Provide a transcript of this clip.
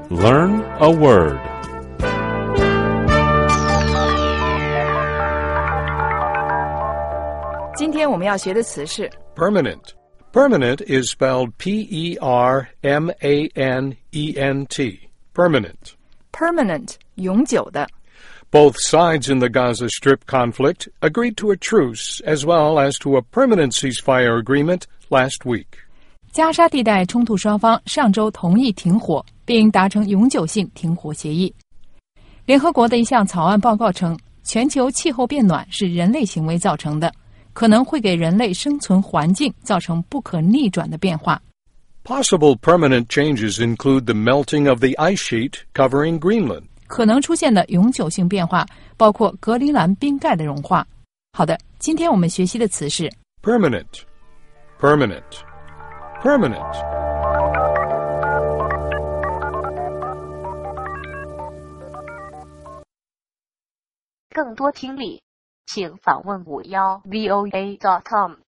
Learn a word. 今天我们要学的词是 Permanent. Permanent is spelled P-E-R-M-A-N-E-N-T. Permanent. permanent 永久的。 Both sides in the Gaza Strip conflict agreed to a truce as well as to a permanent ceasefire agreement last week. 加沙地带冲突双方上周同意停火，并达成永久性停火协议。联合国的一项草案报告称，全球气候变暖是人类行为造成的，可能会给人类生存环境造成不可逆转的变化。 Possible permanent changes include the melting of the ice sheet covering Greenland. 可能出现的永久性变化包括格陵兰冰盖的融化。好的，今天我们学习的词是 Permanent. Permanent. Permanent. 更多听力，请访问51voa.com。